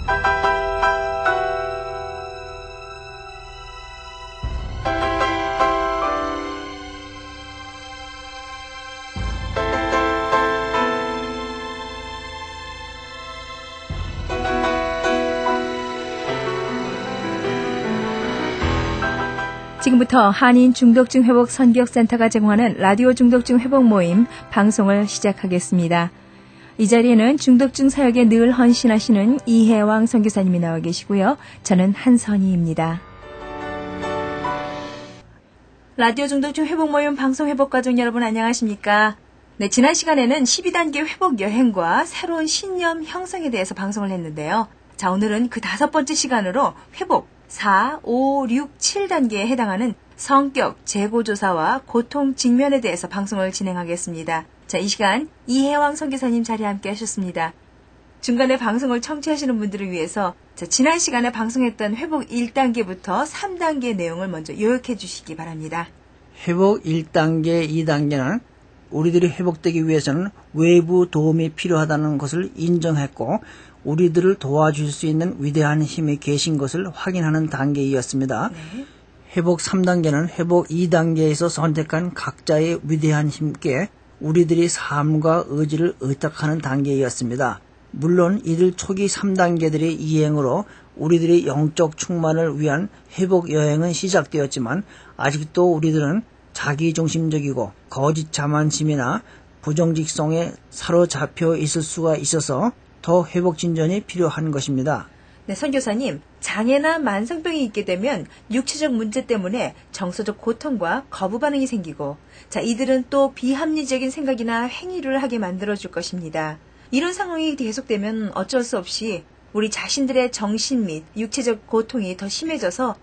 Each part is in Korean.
지금부터 한인 중독증 회복 선교센터가 제공하는 라디오 중독증 회복 모임 방송을 시작하겠습니다. 이 자리에는 중독증 사역에 늘 헌신하시는 이혜왕 선교사님이 나와 계시고요. 저는 한선희입니다. 라디오 중독증 회복 모임 방송 회복 가족 여러분 안녕하십니까? 네, 지난 시간에는 12단계 회복 여행과 새로운 신념 형성에 대해서 방송을 했는데요. 자, 오늘은 그 5번째 시간으로 회복 4, 5, 6, 7단계에 해당하는 성격, 재고조사와 고통 직면에 대해서 방송을 진행하겠습니다. 자, 이 시간 이혜왕 선교사님 자리에 함께 하셨습니다. 중간에 방송을 청취하시는 분들을 위해서 지난 시간에 방송했던 회복 1단계부터 3단계 내용을 먼저 요약해 주시기 바랍니다. 회복 1단계, 2단계는 우리들이 회복되기 위해서는 외부 도움이 필요하다는 것을 인정했고 우리들을 도와줄 수 있는 위대한 힘이 계신 것을 확인하는 단계이었습니다. 네. 회복 3단계는 회복 2단계에서 선택한 각자의 위대한 힘께 우리들이 삶과 의지를 의탁하는 단계이었습니다. 물론 이들 초기 3단계들의 이행으로 우리들의 영적 충만을 위한 회복 여행은 시작되었지만 아직도 우리들은 자기중심적이고 거짓 자만심이나 부정직성에 사로잡혀 있을 수가 있어서 더 회복 진전이 필요한 것입니다. 네, 선교사님, 장애나 만성병이 있게 되면 육체적 문제 때문에 정서적 고통과 거부 반응이 생기고, 자, 이들은 또 비합리적인 생각이나 행위를 하게 만들어줄 것입니다. 이런 상황이 계속되면 어쩔 수 없이 우리 자신들의 정신 및 육체적 고통이 더 심해져서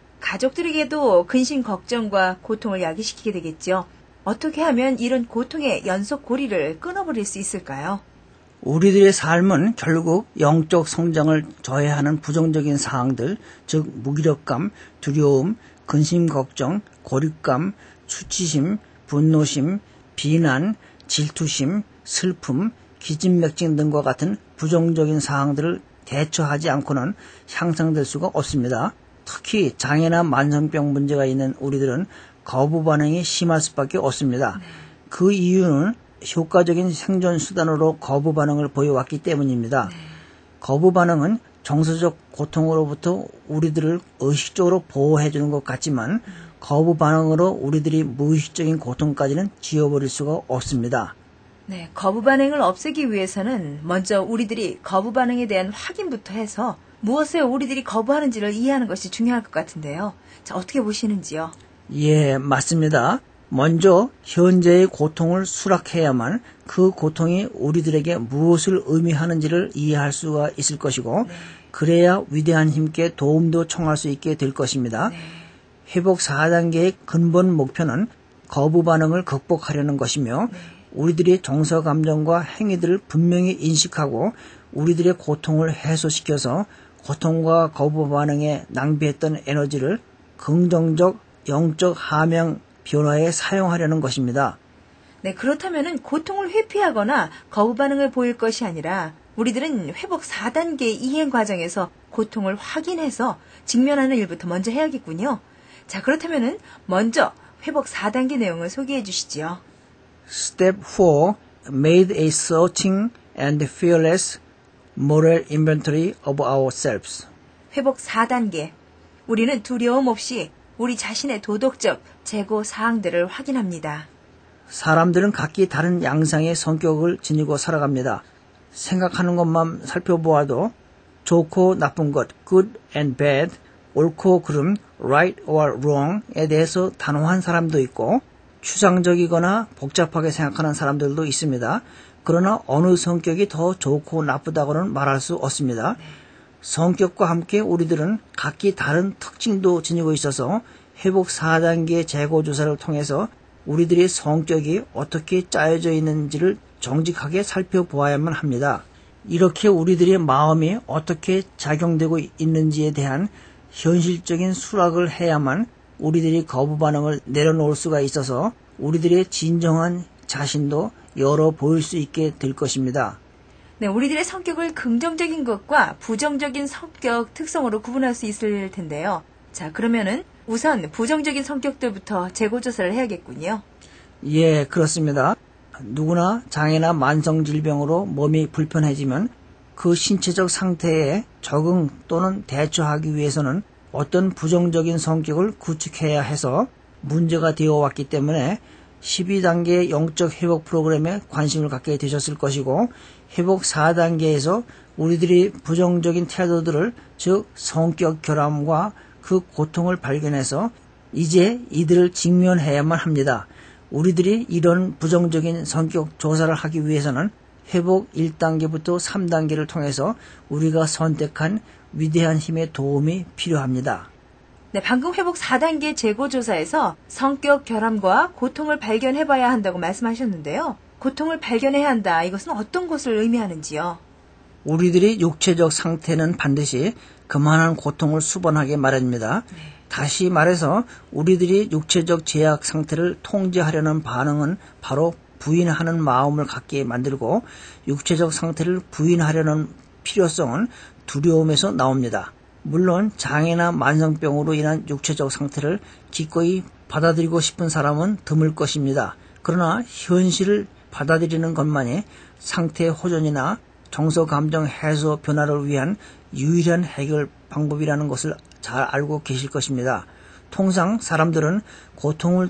가족들에게도 근심 걱정과 고통을 야기시키게 되겠죠. 어떻게 하면 이런 고통의 연속 고리를 끊어버릴 수 있을까요? 우리들의 삶은 결국 영적 성장을 저해하는 부정적인 사항들, 즉 무기력감, 두려움, 근심 걱정, 고립감, 수치심, 분노심, 비난, 질투심, 슬픔, 기진맥진 등과 같은 부정적인 사항들을 대처하지 않고는 향상될 수가 없습니다. 특히 장애나 만성병 문제가 있는 우리들은 거부 반응이 심할 수밖에 없습니다. 그 이유는 효과적인 생존 수단으로 거부 반응을 보여왔기 때문입니다. 거부 반응은 정서적 고통으로부터 우리들을 의식적으로 보호해주는 것 같지만 거부 반응으로 우리들이 무의식적인 고통까지는 지워버릴 수가 없습니다. 네, 거부 반응을 없애기 위해서는 먼저 우리들이 거부 반응에 대한 확인부터 해서 무엇에 우리들이 거부하는지를 이해하는 것이 중요할 것 같은데요. 자, 어떻게 보시는지요? 예, 맞습니다. 먼저 현재의 고통을 수락해야만 그 고통이 우리들에게 무엇을 의미하는지를 이해할 수가 있을 것이고 그래야 위대한 힘께 도움도 청할 수 있게 될 것입니다. 회복 4단계의 근본 목표는 거부 반응을 극복하려는 것이며 우리들의 정서 감정과 행위들을 분명히 인식하고 우리들의 고통을 해소시켜서 고통과 거부 반응에 낭비했던 에너지를 긍정적 영적 하명 변화에 사용하려는 것입니다. 네, 그렇다면은 고통을 회피하거나 거부 반응을 보일 것이 아니라 우리들은 회복 4단계 이행 과정에서 고통을 확인해서 직면하는 일부터 먼저 해야겠군요. 자, 그렇다면은 먼저 회복 4단계 내용을 소개해 주시지요. Step 4. Made a searching and fearless moral inventory of ourselves. 회복 4단계. 우리는 두려움 없이 우리 자신의 도덕적 재고 사항들을 확인합니다. 사람들은 각기 다른 양상의 성격을 지니고 살아갑니다. 생각하는 것만 살펴보아도 좋고 나쁜 것, good and bad, 옳고 그름, right or wrong에 대해서 단호한 사람도 있고 추상적이거나 복잡하게 생각하는 사람들도 있습니다. 그러나 어느 성격이 더 좋고 나쁘다고는 말할 수 없습니다. 성격과 함께 우리들은 각기 다른 특징도 지니고 있어서 회복 4단계 재고조사를 통해서 우리들의 성격이 어떻게 짜여져 있는지를 정직하게 살펴보아야만 합니다. 이렇게 우리들의 마음이 어떻게 작용되고 있는지에 대한 현실적인 수락을 해야만 우리들이 거부 반응을 내려놓을 수가 있어서 우리들의 진정한 자신도 열어 보일 수 있게 될 것입니다. 네, 우리들의 성격을 긍정적인 것과 부정적인 성격 특성으로 구분할 수 있을 텐데요. 자, 그러면은 우선 부정적인 성격들부터 재고조사를 해야겠군요. 예, 그렇습니다. 누구나 장애나 만성질병으로 몸이 불편해지면 그 신체적 상태에 적응 또는 대처하기 위해서는 어떤 부정적인 성격을 구축해야 해서 문제가 되어 왔기 때문에 12단계 영적 회복 프로그램에 관심을 갖게 되셨을 것이고, 회복 4단계에서 우리들이 부정적인 태도들을, 즉 성격 결함과 그 고통을 발견해서 이제 이들을 직면해야만 합니다. 우리들이 이런 부정적인 성격 조사를 하기 위해서는 회복 1단계부터 3단계를 통해서 우리가 선택한 위대한 힘의 도움이 필요합니다. 네, 방금 회복 4단계 재고조사에서 성격 결함과 고통을 발견해봐야 한다고 말씀하셨는데요. 고통을 발견해야 한다. 이것은 어떤 것을 의미하는지요? 우리들이 육체적 상태는 반드시 그만한 고통을 수반하게 마련입니다. 다시 말해서 우리들이 육체적 제약 상태를 통제하려는 반응은 바로 부인하는 마음을 갖게 만들고, 육체적 상태를 부인하려는 필요성은 두려움에서 나옵니다. 물론 장애나 만성병으로 인한 육체적 상태를 기꺼이 받아들이고 싶은 사람은 드물 것입니다. 그러나 현실을 받아들이는 것만이 상태 호전이나 정서 감정 해소 변화를 위한 유일한 해결 방법이라는 것을 잘 알고 계실 것입니다. 통상 사람들은 고통을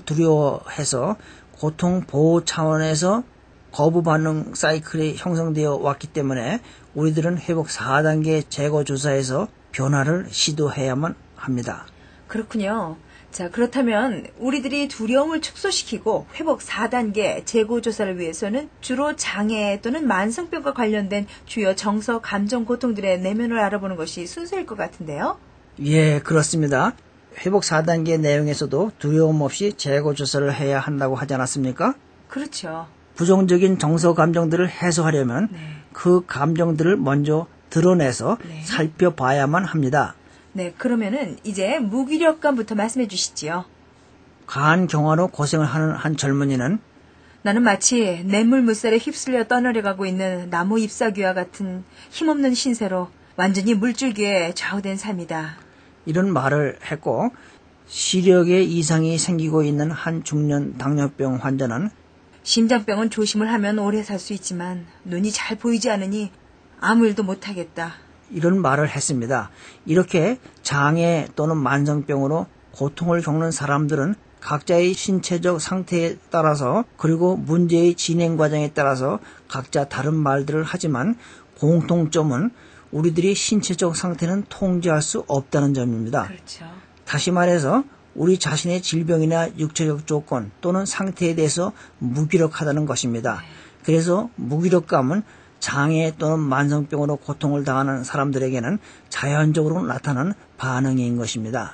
두려워해서 고통 보호 차원에서 거부 반응 사이클이 형성되어 왔기 때문에 우리들은 회복 4단계 재고 조사에서 변화를 시도해야만 합니다. 그렇군요. 자, 그렇다면 우리들이 두려움을 축소시키고 회복 4단계 재고조사를 위해서는 주로 장애 또는 만성병과 관련된 주요 정서, 감정, 고통들의 내면을 알아보는 것이 순서일 것 같은데요. 예, 그렇습니다. 회복 4단계 내용에서도 두려움 없이 재고조사를 해야 한다고 하지 않았습니까? 그렇죠. 부정적인 정서 감정들을 해소하려면 그 감정들을 먼저 드러내서 살펴봐야만 합니다. 네, 그러면은 이제 무기력감부터 말씀해 주시지요. 가한 경화로 고생을 하는 한 젊은이는 나는 마치 냇물 물살에 휩쓸려 떠내려가고 있는 나무 잎사귀와 같은 힘없는 신세로 완전히 물줄기에 좌우된 삶이다. 이런 말을 했고, 시력에 이상이 생기고 있는 한 중년 당뇨병 환자는 심장병은 조심을 하면 오래 살 수 있지만 눈이 잘 보이지 않으니 아무 일도 못하겠다. 이런 말을 했습니다. 이렇게 장애 또는 만성병으로 고통을 겪는 사람들은 각자의 신체적 상태에 따라서 그리고 문제의 진행 과정에 따라서 각자 다른 말들을 하지만 공통점은 우리들이 신체적 상태는 통제할 수 없다는 점입니다. 그렇죠. 다시 말해서 우리 자신의 질병이나 육체적 조건 또는 상태에 대해서 무기력하다는 것입니다. 그래서 무기력감은 장애 또는 만성병으로 고통을 당하는 사람들에게는 자연적으로 나타나는 반응인 것입니다.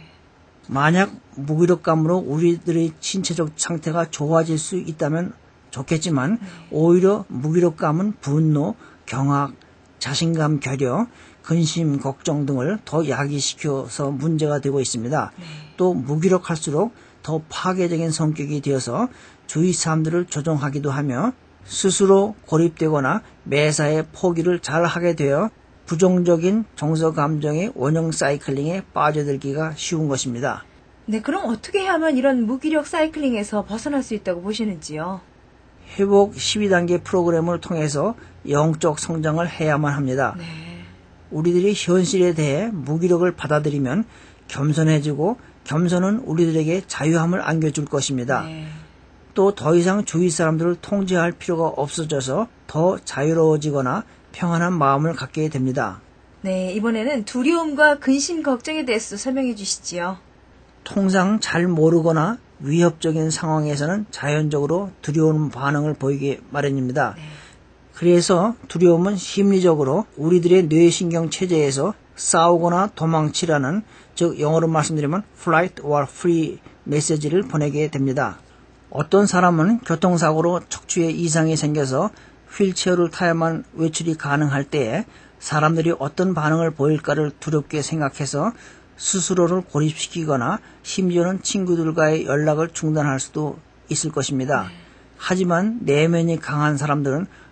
만약 무기력감으로 우리들의 신체적 상태가 좋아질 수 있다면 좋겠지만 오히려 무기력감은 분노, 경악, 자신감 결여, 근심, 걱정 등을 더 야기시켜서 문제가 되고 있습니다. 또 무기력할수록 더 파괴적인 성격이 되어서 주위 사람들을 조종하기도 하며 스스로 고립되거나 매사에 포기를 잘 하게 되어 부정적인 정서 감정의 원형 사이클링에 빠져들기가 쉬운 것입니다. 네, 그럼 어떻게 해야만 이런 무기력 사이클링에서 벗어날 수 있다고 보시는지요? 회복 12단계 프로그램을 통해서 영적 성장을 해야만 합니다. 우리들이 현실에 대해 무기력을 받아들이면 겸손해지고 겸손은 우리들에게 자유함을 안겨줄 것입니다. 또 더 이상 주위 사람들을 통제할 필요가 없어져서 더 자유로워지거나 평안한 마음을 갖게 됩니다. 네, 이번에는 두려움과 근심, 걱정에 대해서 설명해 주시지요. 통상 잘 모르거나 위협적인 상황에서는 자연적으로 두려운 반응을 보이게 마련입니다. 그래서 두려움은 심리적으로 우리들의 뇌신경 체제에서 싸우거나 도망치라는, 즉 영어로 말씀드리면 flight or flee 메시지를 보내게 됩니다. 어떤 사람은 교통사고로 척추에 이상이 생겨서 휠체어를 타야만 외출이 가능할 때에 사람들이 어떤 반응을 보일까를 두렵게 생각해서 스스로를 고립시키거나 심지어는 친구들과의 연락을 중단할 수도 있을 것입니다. 하지만 내면이 강한 사람들은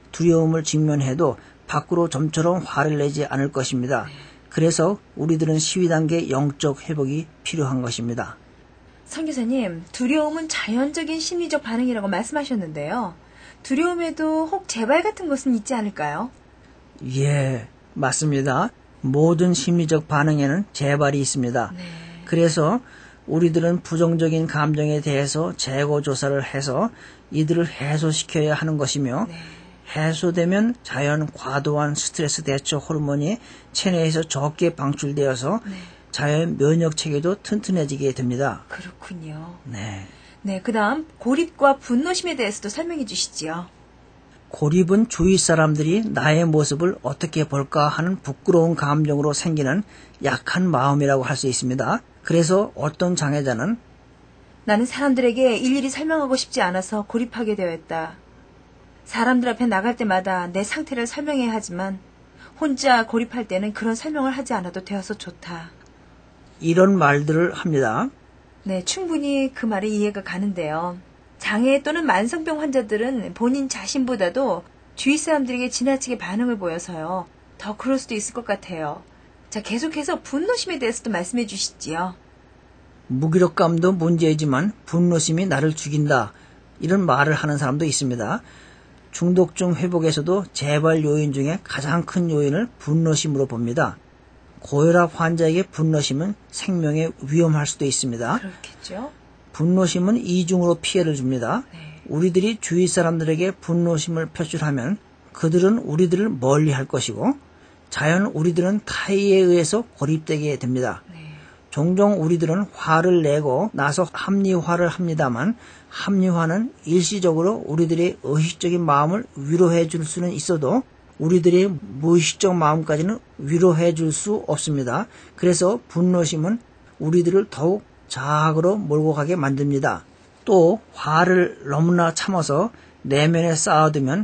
두려움을 직면해도 밖으로 좀처럼 화를 내지 않을 것입니다. 그래서 우리들은 시위 단계 영적 회복이 필요한 것입니다. 선교사님, 두려움은 자연적인 심리적 반응이라고 말씀하셨는데요. 두려움에도 혹 재발 같은 것은 있지 않을까요? 예, 맞습니다. 모든 심리적 반응에는 재발이 있습니다. 네. 그래서 우리들은 부정적인 감정에 대해서 재고 조사를 해서 이들을 해소시켜야 하는 것이며 네. 해소되면 자연 과도한 스트레스 대처 호르몬이 체내에서 적게 방출되어서 네. 자연 면역 체계도 튼튼해지게 됩니다. 그렇군요. 네. 네, 그 다음 고립과 분노심에 대해서도 설명해 주시지요. 고립은 주위 사람들이 나의 모습을 어떻게 볼까 하는 부끄러운 감정으로 생기는 약한 마음이라고 할 수 있습니다. 그래서 어떤 장애자는 나는 사람들에게 일일이 설명하고 싶지 않아서 고립하게 되었다. 사람들 앞에 나갈 때마다 내 상태를 설명해야 하지만 혼자 고립할 때는 그런 설명을 하지 않아도 되어서 좋다. 이런 말들을 합니다. 네, 충분히 그 말이 이해가 가는데요. 장애 또는 만성병 환자들은 본인 자신보다도 주위 사람들에게 지나치게 반응을 보여서요. 더 그럴 수도 있을 것 같아요. 자, 계속해서 분노심에 대해서도 말씀해 주시지요. 무기력감도 문제이지만 분노심이 나를 죽인다. 이런 말을 하는 사람도 있습니다. 중독증 회복에서도 재발 요인 중에 가장 큰 요인을 분노심으로 봅니다. 고혈압 환자에게 분노심은 생명에 위험할 수도 있습니다. 그렇겠죠. 분노심은 이중으로 피해를 줍니다. 네. 우리들이 주위 사람들에게 분노심을 표출하면 그들은 우리들을 멀리할 것이고 자연 우리들은 타의에 의해서 고립되게 됩니다. 네. 종종 우리들은 화를 내고 나서 합리화를 합니다만 합리화는 일시적으로 우리들의 의식적인 마음을 위로해 줄 수는 있어도 우리들의 무의식적 마음까지는 위로해 줄 수 없습니다. 그래서 분노심은 우리들을 더욱 자학으로 몰고 가게 만듭니다. 또 화를 너무나 참아서 내면에 쌓아두면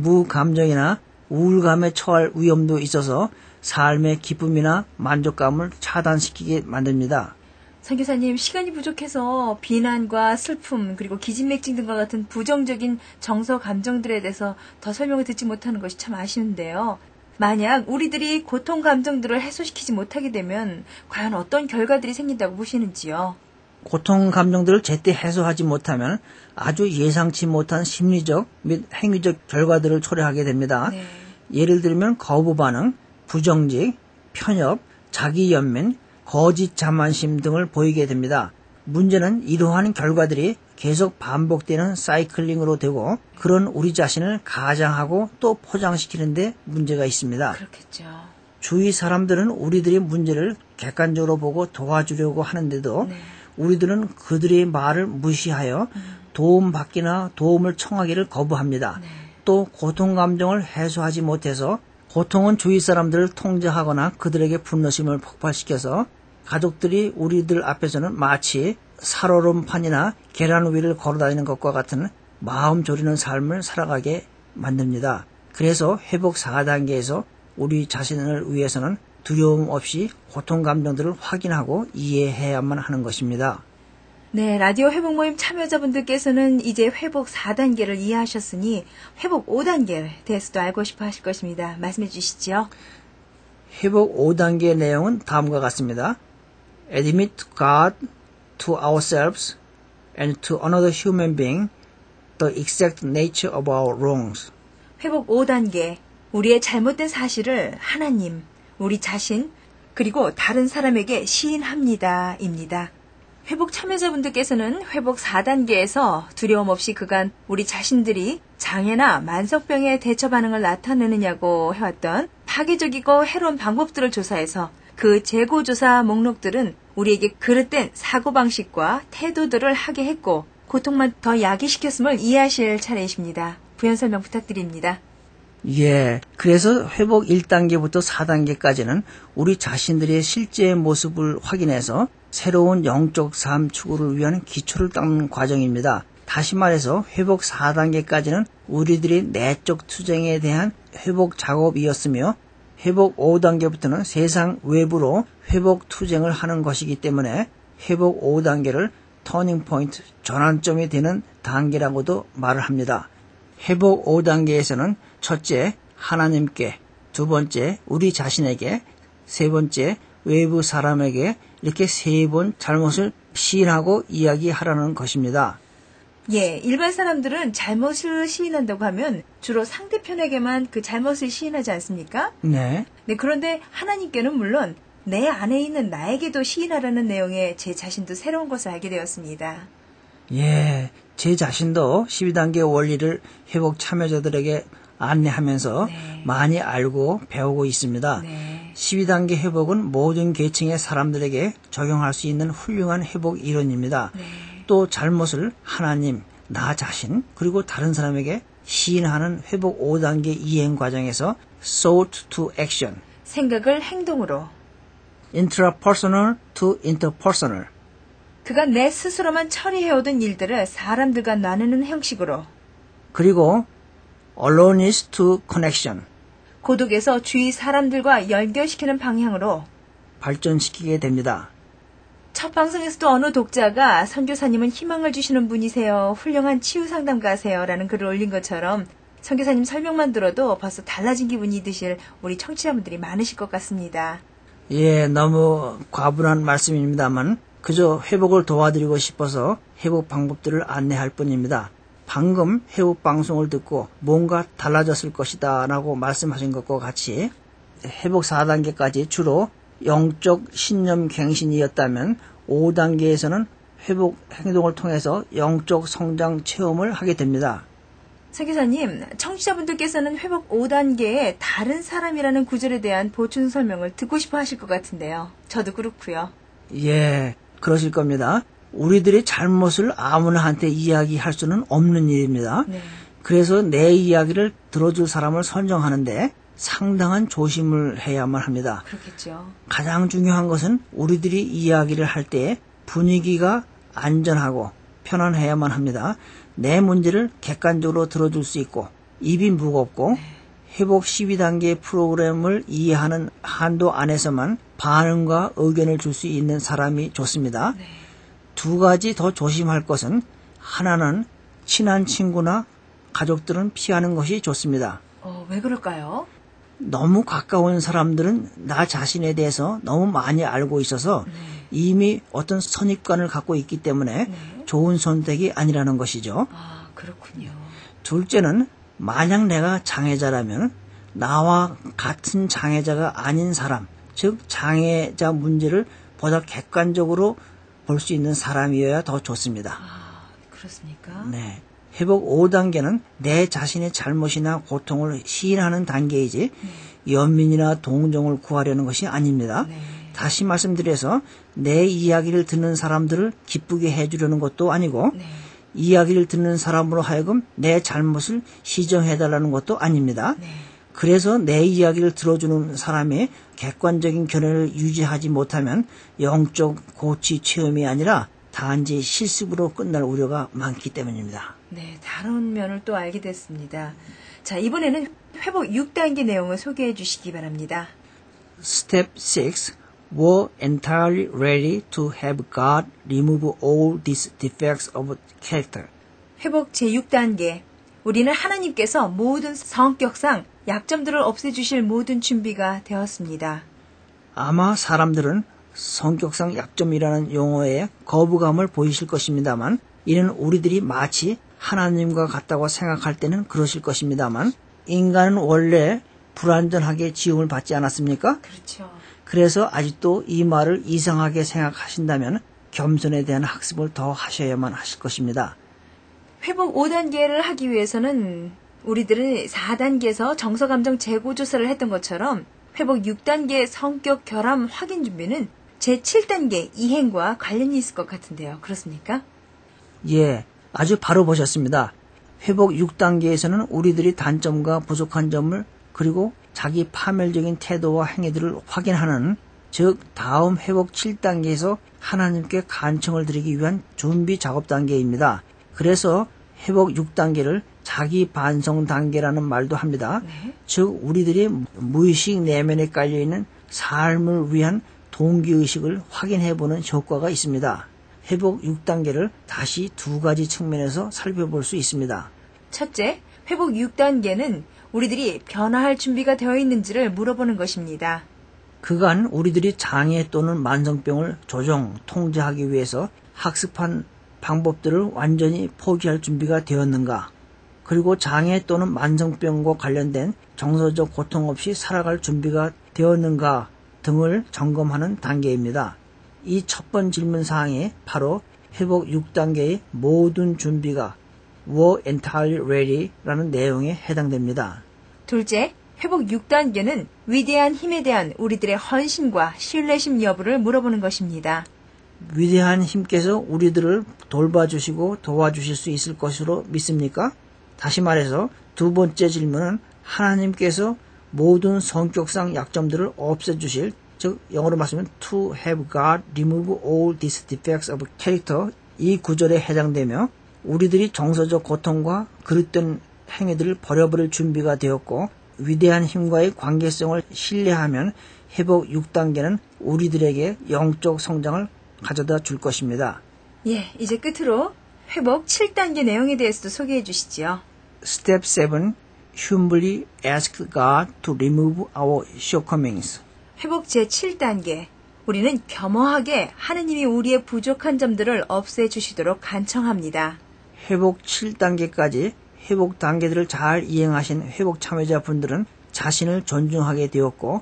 무감정이나 우울감에 처할 위험도 있어서 삶의 기쁨이나 만족감을 차단시키게 만듭니다. 선교사님, 시간이 부족해서 비난과 슬픔 그리고 기진맥진 등과 같은 부정적인 정서 감정들에 대해서 더 설명을 듣지 못하는 것이 참 아쉬운데요. 만약 우리들이 고통 감정들을 해소시키지 못하게 되면 과연 어떤 결과들이 생긴다고 보시는지요? 고통 감정들을 제때 해소하지 못하면 아주 예상치 못한 심리적 및 행위적 결과들을 초래하게 됩니다. 네. 예를 들면 거부 반응, 부정직, 편협, 자기연민, 거짓 자만심 등을 보이게 됩니다. 문제는 이러한 결과들이 계속 반복되는 사이클링으로 되고 그런 우리 자신을 가장하고 또 포장시키는 데 문제가 있습니다. 그렇겠죠. 주위 사람들은 우리들의 문제를 객관적으로 보고 도와주려고 하는데도 네. 우리들은 그들의 말을 무시하여 도움받기나 도움을 청하기를 거부합니다. 네. 또 고통 감정을 해소하지 못해서 고통은 주위 사람들을 통제하거나 그들에게 분노심을 폭발시켜서 가족들이 우리들 앞에서는 마치 살얼음판이나 계란 위를 걸어다니는 것과 같은 마음 졸이는 삶을 살아가게 만듭니다. 그래서 회복 4단계에서 우리 자신을 위해서는 두려움 없이 고통 감정들을 확인하고 이해해야만 하는 것입니다. 네, 라디오 회복 모임 참여자분들께서는 이제 회복 4단계를 이해하셨으니 회복 5단계에 대해서도 알고 싶어 하실 것입니다. 말씀해 주시죠. 회복 5단계의 내용은 다음과 같습니다. Admit to God, to ourselves, and to another human being the exact nature of our wrongs. 회복 5단계, 우리의 잘못된 사실을 하나님, 우리 자신, 그리고 다른 사람에게 시인합니다. 입니다. 회복 참여자분들께서는 회복 4단계에서 두려움 없이 그간 우리 자신들이 장애나 만성병의 대처 반응을 나타내느냐고 해왔던 파괴적이고 해로운 방법들을 조사해서 그 재고조사 목록들은 우리에게 그릇된 사고방식과 태도들을 하게 했고 고통만 더 야기시켰음을 이해하실 차례이십니다. 부연 설명 부탁드립니다. 예, 그래서 회복 1단계부터 4단계까지는 우리 자신들의 실제 모습을 확인해서 새로운 영적 삶 추구를 위한 기초를 닦는 과정입니다. 다시 말해서 회복 4단계까지는 우리들의 내적 투쟁에 대한 회복 작업이었으며 회복 5단계부터는 세상 외부로 회복 투쟁을 하는 것이기 때문에 회복 5단계를 터닝 포인트, 전환점이 되는 단계라고도 말을 합니다. 회복 5단계에서는 첫째, 하나님께, 두 번째, 우리 자신에게, 세 번째, 외부 사람에게 이렇게 세 번 잘못을 시인하고 이야기하라는 것입니다. 예, 일반 사람들은 잘못을 시인한다고 하면 주로 상대편에게만 그 잘못을 시인하지 않습니까? 네. 네, 그런데 하나님께는 물론 내 안에 있는 나에게도 시인하라는 내용의 제 자신도 새로운 것을 알게 되었습니다. 예, 제 자신도 12단계 원리를 회복 참여자들에게 안내하면서 네. 많이 알고 배우고 있습니다. 네. 12단계 회복은 모든 계층의 사람들에게 적용할 수 있는 훌륭한 회복 이론입니다. 네. 또 잘못을 하나님, 나 자신, 그리고 다른 사람에게 시인하는 회복 5단계 이행 과정에서 thought to action, 생각을 행동으로, intrapersonal to interpersonal, 그간 내 스스로만 처리해오던 일들을 사람들과 나누는 형식으로, 그리고 aloneness to connection, 고독에서 주위 사람들과 연결시키는 방향으로. 발전시키게 됩니다. 첫 방송에서도 어느 독자가 선교사님은 희망을 주시는 분이세요. 훌륭한 치유 상담가세요. 라는 글을 올린 것처럼 선교사님 설명만 들어도 벌써 달라진 기분이 드실 우리 청취자분들이 많으실 것 같습니다. 예, 너무 과분한 말씀입니다만 그저 회복을 도와드리고 싶어서 회복 방법들을 안내할 뿐입니다. 방금 회복 방송을 듣고 뭔가 달라졌을 것이다 라고 말씀하신 것과 같이 회복 4단계까지 주로 영적 신념 갱신이었다면 5단계에서는 회복 행동을 통해서 영적 성장 체험을 하게 됩니다. 선교사님, 청취자분들께서는 회복 5단계의 다른 사람이라는 구절에 대한 보충 설명을 듣고 싶어 하실 것 같은데요. 저도 그렇고요. 예, 그러실 겁니다. 우리들이 잘못을 아무나한테 이야기할 수는 없는 일입니다. 네. 그래서 내 이야기를 들어줄 사람을 선정하는데 상당한 조심을 해야만 합니다. 그렇겠죠. 가장 중요한 것은 우리들이 이야기를 할 때 분위기가 안전하고 편안해야만 합니다. 내 문제를 객관적으로 들어줄 수 있고 입이 무겁고 회복 12단계 프로그램을 이해하는 한도 안에서만 반응과 의견을 줄 수 있는 사람이 좋습니다. 네. 두 가지 더 조심할 것은 하나는 친한 친구나 가족들은 피하는 것이 좋습니다. 왜 그럴까요? 너무 가까운 사람들은 나 자신에 대해서 너무 많이 알고 있어서 이미 어떤 선입관을 갖고 있기 때문에 좋은 선택이 아니라는 것이죠. 아, 그렇군요. 둘째는 만약 내가 장애자라면 나와 같은 장애자가 아닌 사람, 즉 장애자 문제를 보다 객관적으로 볼 수 있는 사람이어야 더 좋습니다. 아, 그렇습니까? 네. 회복 5단계는 내 자신의 잘못이나 고통을 시인하는 단계이지 연민이나 동정을 구하려는 것이 아닙니다. 네. 다시 말씀드려서 내 이야기를 듣는 사람들을 기쁘게 해주려는 것도 아니고 네. 이야기를 듣는 사람으로 하여금 내 잘못을 시정해달라는 것도 아닙니다. 네. 그래서 내 이야기를 들어주는 사람의 객관적인 견해를 유지하지 못하면 영적 고치 체험이 아니라 단지 실습으로 끝날 우려가 많기 때문입니다. 네, 다른 면을 또 알게 됐습니다. 자, 이번에는 회복 6단계 내용을 소개해 주시기 바랍니다. Step 6. Were entirely ready to have God remove all these defects of character. 회복 제6단계. 우리는 하나님께서 모든 성격상 약점들을 없애주실 모든 준비가 되었습니다. 아마 사람들은 성격상 약점이라는 용어에 거부감을 보이실 것입니다만 이는 우리들이 마치 하나님과 같다고 생각할 때는 그러실 것입니다만 인간은 원래 불완전하게 지음을 받지 않았습니까? 그렇죠. 그래서 아직도 이 말을 이상하게 생각하신다면 겸손에 대한 학습을 더 하셔야만 하실 것입니다. 회복 5단계를 하기 위해서는 우리들은 4단계에서 정서감정 재고조사를 했던 것처럼 회복 6단계 성격 결함 확인 준비는 제7단계 이행과 관련이 있을 것 같은데요. 그렇습니까? 예, 아주 바로 보셨습니다. 회복 6단계에서는 우리들이 단점과 부족한 점을 그리고 자기 파멸적인 태도와 행위들을 확인하는 즉 다음 회복 7단계에서 하나님께 간청을 드리기 위한 준비 작업 단계입니다. 그래서 회복 6단계를 자기 반성 단계라는 말도 합니다. 네. 즉 우리들이 무의식 내면에 깔려있는 삶을 위한 동기의식을 확인해보는 효과가 있습니다. 회복 6단계를 다시 두 가지 측면에서 살펴볼 수 있습니다. 첫째, 회복 6단계는 우리들이 변화할 준비가 되어 있는지를 물어보는 것입니다. 그간 우리들이 장애 또는 만성병을 조정, 통제하기 위해서 학습한 방법들을 완전히 포기할 준비가 되었는가? 그리고 장애 또는 만성병과 관련된 정서적 고통 없이 살아갈 준비가 되었는가 등을 점검하는 단계입니다. 이 첫 번째 질문 사항이 바로 회복 6단계의 모든 준비가 were entirely ready 라는 내용에 해당됩니다. 둘째, 회복 6단계는 위대한 힘에 대한 우리들의 헌신과 신뢰심 여부를 물어보는 것입니다. 위대한 힘께서 우리들을 돌봐주시고 도와주실 수 있을 것으로 믿습니까? 다시 말해서 두 번째 질문은 하나님께서 모든 성격상 약점들을 없애주실, 즉 영어로 말하면 to have God remove all these defects of character 이 구절에 해당되며 우리들이 정서적 고통과 그릇된 행위들을 버려버릴 준비가 되었고 위대한 힘과의 관계성을 신뢰하면 회복 6단계는 우리들에게 영적 성장을 가져다 줄 것입니다. 예, 이제 끝으로 회복 7단계 내용에 대해서도 소개해 주시지요. Step 7. Humbly ask God to remove our shortcomings. 회복 제7단계. 우리는 겸허하게 하느님이 우리의 부족한 점들을 없애주시도록 간청합니다. 회복 7단계까지 회복 단계들을 잘 이행하신 회복 참여자분들은 자신을 존중하게 되었고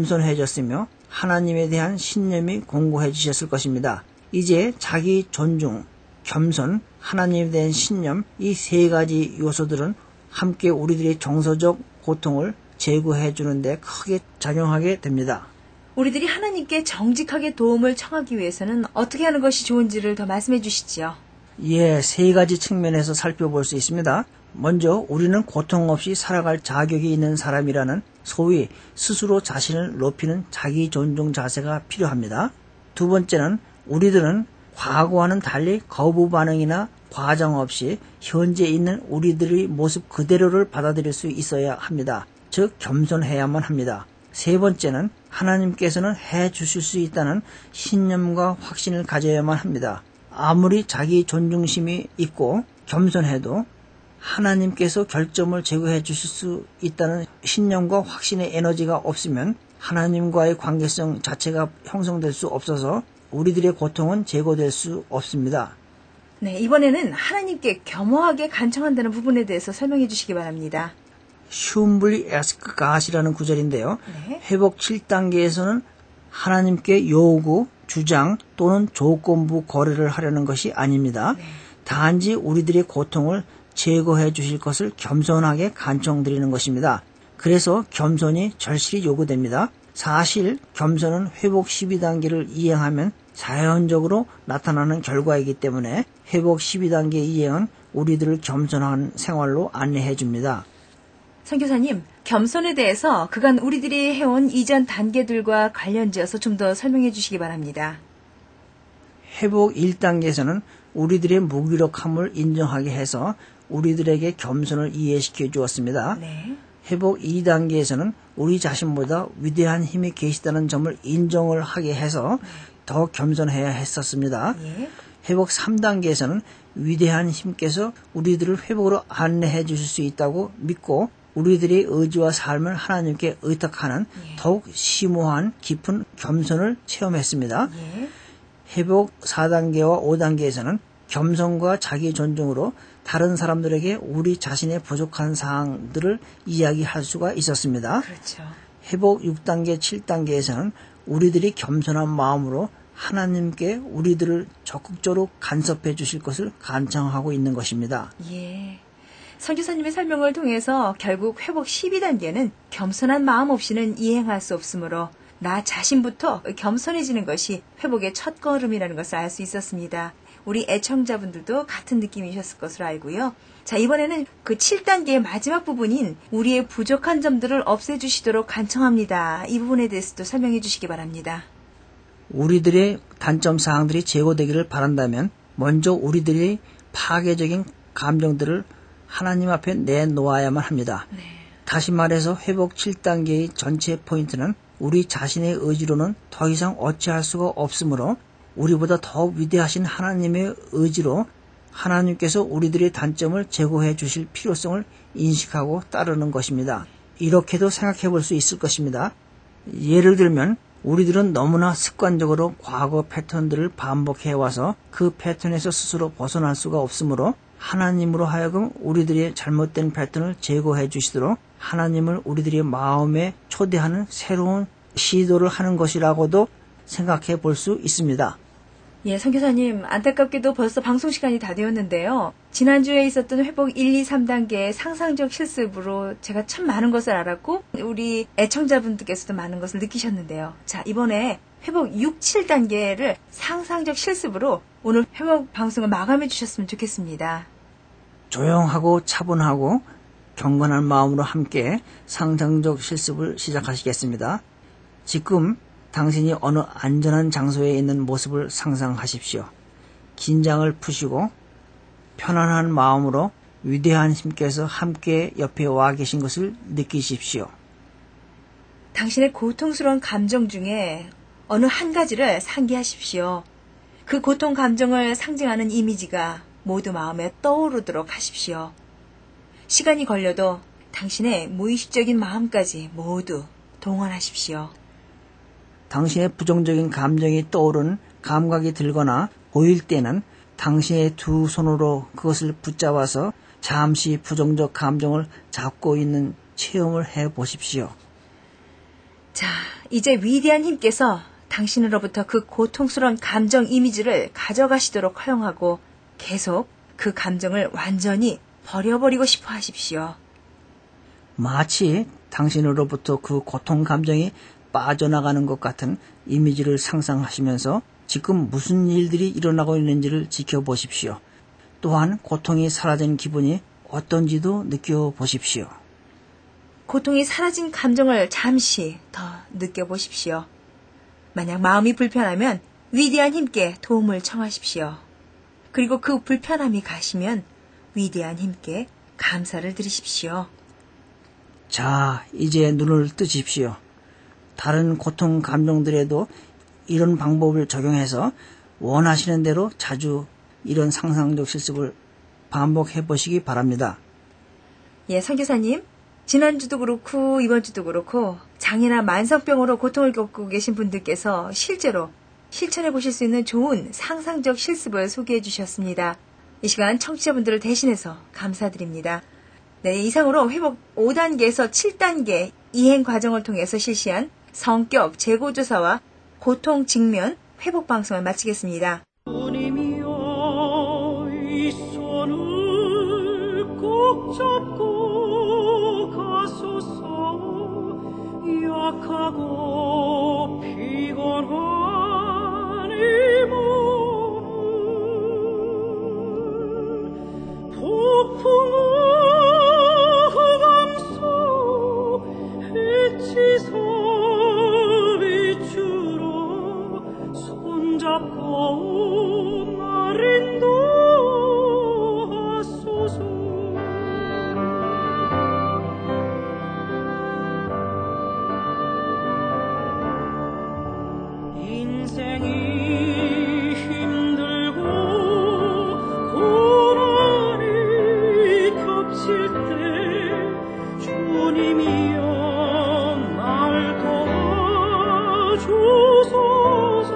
겸손해졌으며 하나님에 대한 신념이 공고해지셨을 것입니다. 이제 자기 존중, 겸손, 하나님에 대한 신념 이 세 가지 요소들은 함께 우리들의 정서적 고통을 제거해 주는데 크게 작용하게 됩니다. 우리들이 하나님께 정직하게 도움을 청하기 위해서는 어떻게 하는 것이 좋은지를 더 말씀해 주시지요. 예, 세 가지 측면에서 살펴볼 수 있습니다. 먼저 우리는 고통 없이 살아갈 자격이 있는 사람이라는 소위 스스로 자신을 높이는 자기 존중 자세가 필요합니다. 두 번째는 우리들은 과거와는 달리 거부 반응이나 과장 없이 현재 있는 우리들의 모습 그대로를 받아들일 수 있어야 합니다. 즉 겸손해야만 합니다. 세 번째는 하나님께서는 해 주실 수 있다는 신념과 확신을 가져야만 합니다. 아무리 자기 존중심이 있고 겸손해도 하나님께서 결점을 제거해 주실 수 있다는 신념과 확신의 에너지가 없으면 하나님과의 관계성 자체가 형성될 수 없어서 우리들의 고통은 제거될 수 없습니다. 네, 이번에는 하나님께 겸허하게 간청한다는 부분에 대해서 설명해 주시기 바랍니다. Humbly ask God이라는 구절인데요. 네. 회복 7단계에서는 하나님께 요구, 주장 또는 조건부 거래를 하려는 것이 아닙니다. 네. 단지 우리들의 고통을 제거해 주실 것을 겸손하게 간청드리는 것입니다. 그래서 겸손이 절실히 요구됩니다. 사실 겸손은 회복 12단계를 이행하면 자연적으로 나타나는 결과이기 때문에 회복 12단계 이행은 우리들을 겸손한 생활로 안내해 줍니다. 선교사님, 겸손에 대해서 그간 우리들이 해온 이전 단계들과 관련지어서 좀 더 설명해 주시기 바랍니다. 회복 1단계에서는 우리들의 무기력함을 인정하게 해서 우리들에게 겸손을 이해시켜 주었습니다. 네. 회복 2단계에서는 우리 자신보다 위대한 힘이 계시다는 점을 인정을 하게 해서 더 겸손해야 했었습니다. 예. 회복 3단계에서는 위대한 힘께서 우리들을 회복으로 안내해 주실 수 있다고 믿고 우리들의 의지와 삶을 하나님께 의탁하는 더욱 심오한 깊은 겸손을 체험했습니다. 예. 회복 4단계와 5단계에서는 겸손과 자기 존중으로 다른 사람들에게 우리 자신의 부족한 사항들을 이야기할 수가 있었습니다. 그렇죠. 회복 6단계, 7단계에서는 우리들이 겸손한 마음으로 하나님께 우리들을 적극적으로 간섭해 주실 것을 간청하고 있는 것입니다. 예. 선교사님의 설명을 통해서 결국 회복 12단계는 겸손한 마음 없이는 이행할 수 없으므로 나 자신부터 겸손해지는 것이 회복의 첫 걸음이라는 것을 알 수 있었습니다. 우리 애청자분들도 같은 느낌이셨을 것으로 알고요. 자, 이번에는 그 7단계의 마지막 부분인 우리의 부족한 점들을 없애주시도록 간청합니다. 이 부분에 대해서도 설명해 주시기 바랍니다. 우리들의 단점 사항들이 제거되기를 바란다면 먼저 우리들의 파괴적인 감정들을 하나님 앞에 내놓아야만 합니다. 네. 다시 말해서 회복 7단계의 전체 포인트는 우리 자신의 의지로는 더 이상 어찌할 수가 없으므로 우리보다 더 위대하신 하나님의 의지로 하나님께서 우리들의 단점을 제거해 주실 필요성을 인식하고 따르는 것입니다. 이렇게도 생각해 볼 수 있을 것입니다. 예를 들면 우리들은 너무나 습관적으로 과거 패턴들을 반복해 와서 그 패턴에서 스스로 벗어날 수가 없으므로 하나님으로 하여금 우리들의 잘못된 패턴을 제거해 주시도록 하나님을 우리들의 마음에 초대하는 새로운 시도를 하는 것이라고도 생각해 볼 수 있습니다. 예, 선교사님, 안타깝게도 벌써 방송 시간이 다 되었는데요. 지난주에 있었던 회복 1, 2, 3단계의 상상적 실습으로 제가 참 많은 것을 알았고 우리 애청자분들께서도 많은 것을 느끼셨는데요. 자, 이번에 회복 6, 7단계를 상상적 실습으로 오늘 회복 방송을 마감해 주셨으면 좋겠습니다. 조용하고 차분하고 경건한 마음으로 함께 상상적 실습을 시작하시겠습니다. 지금 당신이 어느 안전한 장소에 있는 모습을 상상하십시오. 긴장을 푸시고 편안한 마음으로 위대한 힘께서 함께 옆에 와 계신 것을 느끼십시오. 당신의 고통스러운 감정 중에 어느 한 가지를 상기하십시오. 그 고통 감정을 상징하는 이미지가 모두 마음에 떠오르도록 하십시오. 시간이 걸려도 당신의 무의식적인 마음까지 모두 동원하십시오. 당신의 부정적인 감정이 떠오른 감각이 들거나 보일 때는 당신의 두 손으로 그것을 붙잡아서 잠시 부정적 감정을 잡고 있는 체험을 해 보십시오. 자, 이제 위대한 힘께서 당신으로부터 그 고통스러운 감정 이미지를 가져가시도록 허용하고 계속 그 감정을 완전히 버려버리고 싶어 하십시오. 마치 당신으로부터 그 고통 감정이 빠져나가는 것 같은 이미지를 상상하시면서 지금 무슨 일들이 일어나고 있는지를 지켜보십시오. 또한 고통이 사라진 기분이 어떤지도 느껴보십시오. 고통이 사라진 감정을 잠시 더 느껴보십시오. 만약 마음이 불편하면 위대한 힘께 도움을 청하십시오. 그리고 그 불편함이 가시면 위대한 힘께 감사를 드리십시오. 자, 이제 눈을 뜨십시오. 다른 고통 감정들에도 이런 방법을 적용해서 원하시는 대로 자주 이런 상상적 실습을 반복해 보시기 바랍니다. 예, 선교사님. 지난주도 그렇고 이번 주도 그렇고 장애나 만성병으로 고통을 겪고 계신 분들께서 실제로 실천해 보실 수 있는 좋은 상상적 실습을 소개해 주셨습니다. 이 시간 청취자분들을 대신해서 감사드립니다. 네, 이상으로 회복 5단계에서 7단계 이행 과정을 통해서 실시한 성격 재고조사와 고통 직면 회복 방송을 마치겠습니다. 주님이여 이 손을 꼭 잡고 가소서. 약하고 피곤한 이 몸을 폭풍우 감소 해치소 비추러 손잡고 나를 인도하소서. 인생이 힘들고 고난이 겹칠 때 주님이여 날 도와주소서.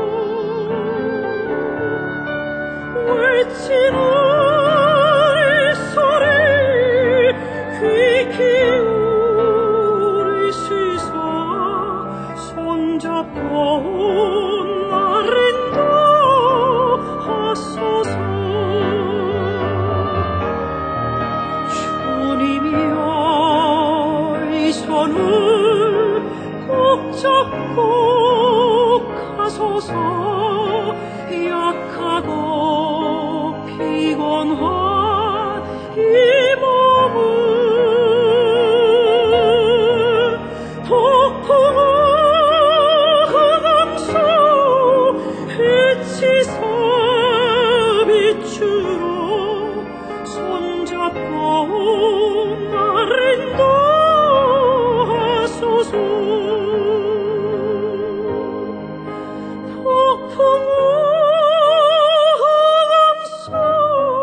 외치는 이 소리 귀 기울이시사 손잡고 나를 인도하소서. 주님이여 이 손을 꼭 잡고 가소서. 약하고 피곤한 이 몸을 폭풍우 감소 해치사 비추러 손잡고 나를 인도하소서. 폭풍우 감소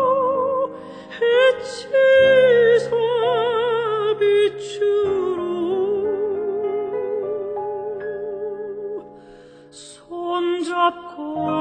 손잡고